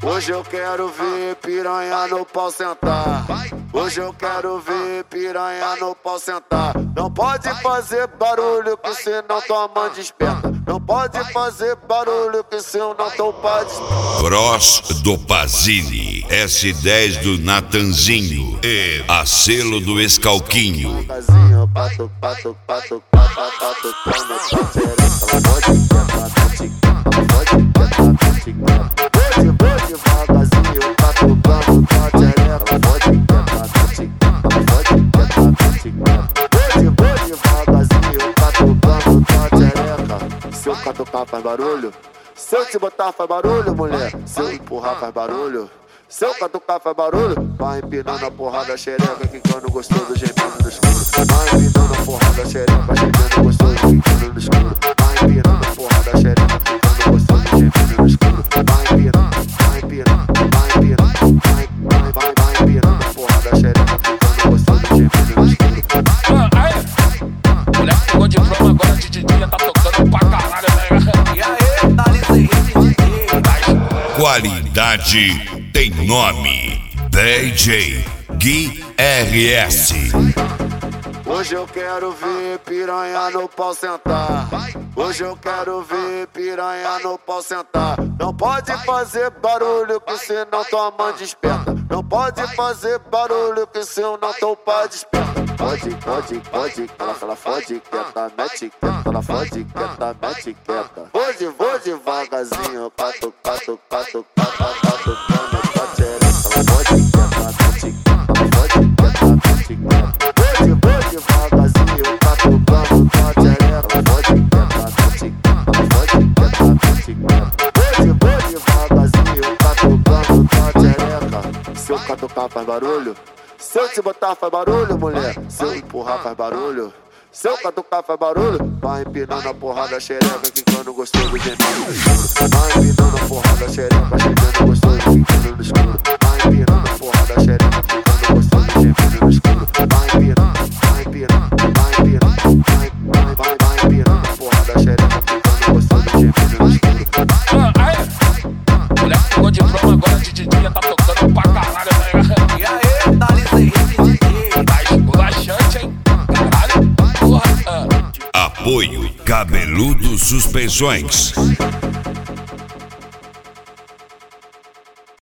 Hoje eu quero ver piranha no pau sentar. Hoje eu quero ver piranha no pau sentar. Não pode fazer barulho que senão tua mãe desperta. Não pode fazer barulho que senão teu pai desperta. Cross do Pazini, S10 do Natanzinho e a selo do Escalquinho. Pato, pato, pato, pato, pato, se eu catucar faz barulho, se eu te botar faz barulho, mulher. Se eu empurrar faz barulho, se eu catucar faz barulho. Vai empinando a porrada xereca, quicando gostoso, gemendo no escuro. Vai empinando a porrada xereca, gemendo gostoso, quicando no escuro. Vai empinando a porrada xereca, quicando gostoso, gemendo no escuro. Vai empinando, vai empinando, vai empinando, vai empinando a porrada xereca, quicando gostoso, gemendo no escuro. Moleque pegou de prova, agora de dia tá tocando pra caralho, velho. E aí, tá ali sem Qualidade tem nome. DJ Gui RS. Hoje eu quero ver piranha no pau sentar. Hoje eu quero ver piranha no pau sentar. Não pode fazer barulho que senão tua mãe desperta. Não pode fazer barulho que senão teu pai desperta. Pode, pode, pode, ela fode quieta, mete quieta, ela fode quieta, mete quieta. Hoje vou devagarzinho, pato, pato, pato, pato, pato, pato, ela fode quieta, mete quieta, ela fode quieta, mete quieta. Hoje vou devagarzinho, pato, pato, pato, ela fode quieta, mete quieta, ela fode quieta, mete quieta. Hoje vou devagarzinho, pato, pato, pato, se eu catucar faz barulho, se eu te botar faz barulho, mulher. Se eu empurrar faz barulho, se eu catucar faz barulho. Vai empinando a porrada xereca, quicando gostoso, gemendo no escuro. Vai empinando a porrada xereca, gemendo gostoso, quicando no escuro. Vai empinando a porrada xereca, quicando gostoso, gemendo no escuro. Vai empinando, vai empinando, vai empinando, vai empinando a porrada xereca, quicando gostoso, gemendo no escuro. Moleque pegou de prova, agora de dia tá tocando pra caralho, velho. E aí, tá ali sem tá esculachante, hein? Caralho, porra. Apoio Cabeludo Suspensões.